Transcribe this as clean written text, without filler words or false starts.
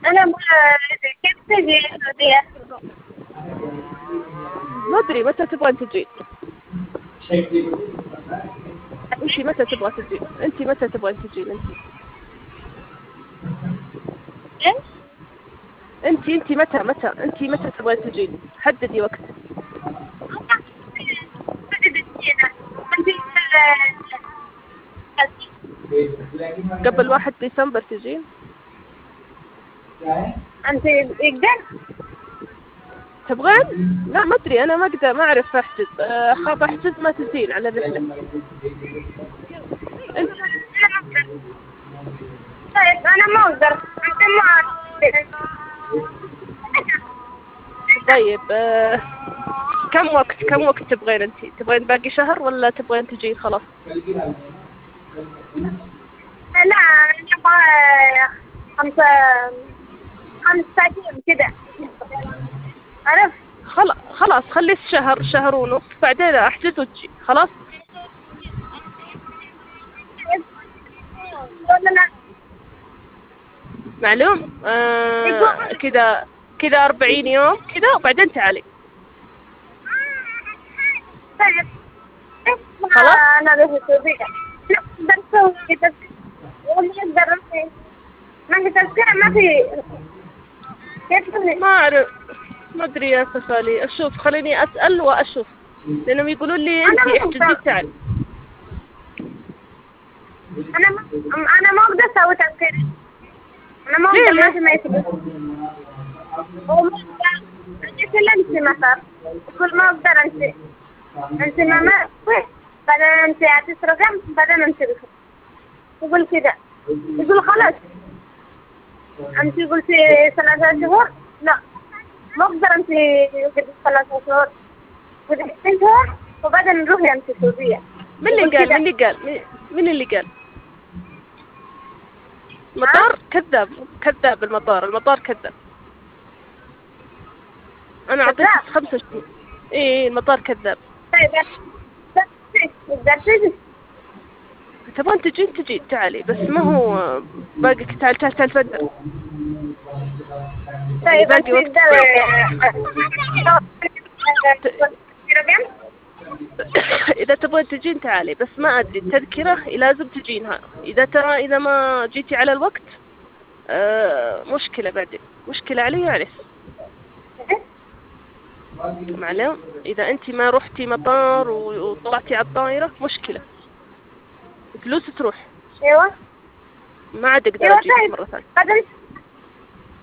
أنا كيف تجي السعودية؟ ما أدري متى تبغين تجين. أنتي متى تبغى تجين؟ أنتي متى تبغين تجين أنتي؟ إيه؟ أنتي متى تبغين تجين؟ حددي وقت. قبل 1 ديسمبر تجين؟ أنت يقدر؟ تبغين؟ لا ما أدري أنا ما أقدر ما أعرف أحجز. أخاف أحجز ما تجين على الرحلة. أنت طيب أنا ما أقدر. أنت ما طيب كم وقت تبغين أنتي؟ تبغين باقي شهر ولا تبغين تجين خلاص؟ لا نبغى 5 أيام كده. عرفت؟ خلاص خلي شهر ونص بعدين أحجز وتجي خلاص. ولا لا؟ معلوم كذا 40 يوم كذا وبعدين تعالي. طيب خلاص. أنا بس السعودية نقدر نسوي كده ونقدر ما في تذكرة ما في كيف ما أعرف ما أدري يا سفالي أشوف خليني أسأل وأشوف لأنهم يقولون لي أنتي احجزي تعالي. أنا ما أقدر أسوي تذكرة. أنا ما أقدر ما يسوي. أنت أنت مثلا يقول ما أقدر أنت ما بعدين أنت هتسرقم بعدين أنت بخير. يقول كده يقول خلاص أنت قلتي 3 شهور لا ما أقدر أنت قلتي 3 شهور قلتي 2 شهور وبعدين نروحي أنت السعودية. من اللي قال المطار كذاب المطار كذاب. أنا أعطيك 5 شهور. إيه المطار كذاب. طيب تبغين تجين تعالي بس ما هو باقي تعال فدر. طيب باقي وقت. إذا تبغين تجين تعالي بس ما أدري التذكرة لازم تجينها. إذا ما جيتي على الوقت مشكلة بعدين مشكلة علي يعني. معلوم إذا أنت ما رحتي مطار وطلعتي على الطائرة مشكلة فلوس تروح. ايوه ما عاد اقدر اجيبك مرة ثانية.